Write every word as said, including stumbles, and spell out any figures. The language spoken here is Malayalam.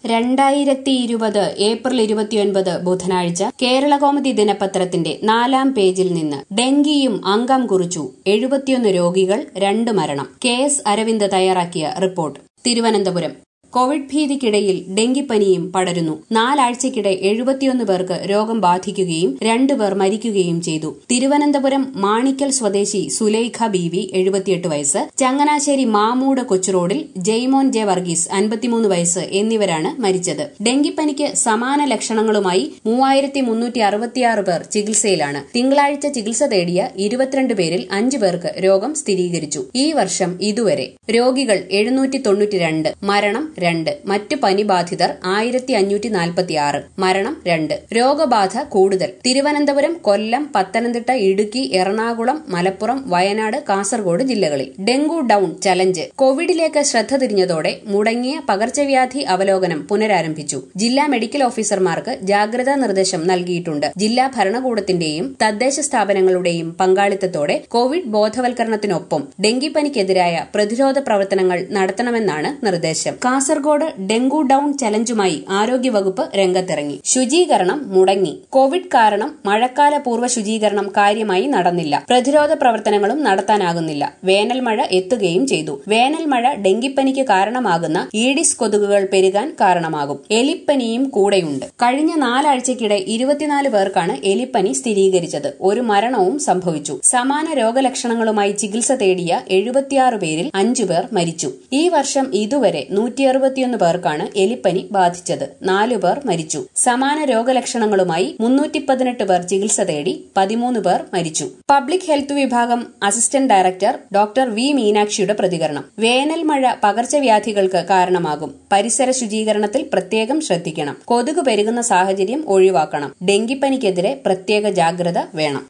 രണ്ടായിരത്തി ഇരുപത് ഏപ്രിൽ ഇരുപത്തിയൊൻപത് ബുധനാഴ്ച കേരളകൗമുദി ദിനപത്രത്തിന്റെ നാലാം പേജിൽ നിന്ന് ഡെങ്കിയും അംഗം കുറിച്ചു എഴുപത്തിയൊന്ന് രോഗികൾ രണ്ട് മരണം. കെ എസ് അരവിന്ദ് തയ്യാറാക്കിയ റിപ്പോർട്ട്. തിരുവനന്തപുരം. കോവിഡ് ഭീതിക്കിടയിൽ ഡെങ്കിപ്പനിയും പടരുന്നു. നാലാഴ്ചയ്ക്കിടെ എഴുപത്തിയൊന്ന് പേർക്ക് രോഗം ബാധിക്കുകയും രണ്ടുപേർ മരിക്കുകയും ചെയ്തു. തിരുവനന്തപുരം മാണിക്കൽ സ്വദേശി സുലൈഖ ബീവി എഴുപത്തിയെട്ട് വയസ്സ്, ചങ്ങനാശ്ശേരി മാമൂട് കൊച്ചുറോഡിൽ ജെയ്മോൻ ജെ വർഗീസ് അൻപത്തിമൂന്ന് വയസ്സ് എന്നിവരാണ് മരിച്ചത്. ഡെങ്കിപ്പനിക്ക് സമാന ലക്ഷണങ്ങളുമായി മൂവായിരത്തി മുന്നൂറ്റി അറുപത്തിയാറ് പേർ ചികിത്സയിലാണ്. തിങ്കളാഴ്ച ചികിത്സ തേടിയ ഇരുപത്തിരണ്ട് പേരിൽ അഞ്ചു പേർക്ക് രോഗം സ്ഥിരീകരിച്ചു. ഈ വർഷം ഇതുവരെ രോഗികൾ എഴുന്നൂറ്റി തൊണ്ണൂറ്റി രണ്ട്, മരണം രണ്ട്. മറ്റു പനി ബാധിതർ ആയിരത്തി അഞ്ഞൂറ്റി നാൽപ്പത്തി ആറ്, മരണം രണ്ട്. രോഗബാധ കൂടുതൽ തിരുവനന്തപുരം, കൊല്ലം, പത്തനംതിട്ട, ഇടുക്കി, എറണാകുളം, മലപ്പുറം, വയനാട്, കാസർഗോഡ് ജില്ലകളിൽ. Dengue down challenge. കോവിഡിലേക്ക് ശ്രദ്ധ തിരിഞ്ഞതോടെ മുടങ്ങിയ പകർച്ചവ്യാധി അവലോകനം പുനരാരംഭിച്ചു. ജില്ലാ മെഡിക്കൽ ഓഫീസർമാർക്ക് ജാഗ്രതാ നിർദ്ദേശം നൽകിയിട്ടുണ്ട്. ജില്ലാ ഭരണകൂടത്തിന്റെയും തദ്ദേശ സ്ഥാപനങ്ങളുടെയും പങ്കാളിത്തത്തോടെ കോവിഡ് ബോധവൽക്കരണത്തിനൊപ്പം ഡെങ്കിപ്പനിക്കെതിരായ പ്രതിരോധ പ്രവർത്തനങ്ങൾ നടത്തണമെന്നാണ് നിർദ്ദേശം. കാസർഗോഡ് ഡെങ്കു ഡൌൺ ചലഞ്ചുമായി ആരോഗ്യവകുപ്പ് രംഗത്തിറങ്ങി. ശുചീകരണം മുടങ്ങി. കോവിഡ് കാരണം മഴക്കാല പൂർവ്വ ശുചീകരണം കാര്യമായി നടന്നില്ല. പ്രതിരോധ പ്രവർത്തനങ്ങളും നടത്താനാകുന്നില്ല. വേനൽ മഴ എത്തുകയും ചെയ്തു. വേനൽ മഴ ഡെങ്കിപ്പനിക്ക് കാരണമാകുന്ന ഈഡിസ് കൊതുകുകൾ പെരുകാൻ കാരണമാകും. എലിപ്പനിയും കൂടെയുണ്ട്. കഴിഞ്ഞ നാലാഴ്ചയ്ക്കിടെ ഇരുപത്തിനാല് പേർക്കാണ് എലിപ്പനി സ്ഥിരീകരിച്ചത്. ഒരു മരണവും സംഭവിച്ചു. സമാന രോഗലക്ഷണങ്ങളുമായി ചികിത്സ തേടിയ എഴുപത്തിയാറ് പേരിൽ അഞ്ചുപേർ മരിച്ചു. ഈ വർഷം ഇതുവരെ നൂറ്റി അറുപത്തിയൊന്ന് പേർക്കാണ് എലിപ്പനി ബാധിച്ചത്. നാലു പേർ മരിച്ചു. സമാന രോഗലക്ഷണങ്ങളുമായി മുന്നൂറ്റി പതിനെട്ട് പേർ ചികിത്സ തേടി പതിമൂന്ന് പേർ മരിച്ചു. പബ്ലിക് ഹെൽത്ത് വിഭാഗം അസിസ്റ്റന്റ് ഡയറക്ടർ ഡോക്ടർ വി മീനാക്ഷിയുടെ പ്രതികരണം. വേനൽ മഴ പകർച്ചവ്യാധികൾക്ക് കാരണമാകും. പരിസര ശുചീകരണത്തിൽ പ്രത്യേകം ശ്രദ്ധിക്കണം. കൊതുക് പെരുകുന്ന സാഹചര്യം ഒഴിവാക്കണം. ഡെങ്കിപ്പനിക്കെതിരെ പ്രത്യേക ജാഗ്രത വേണം.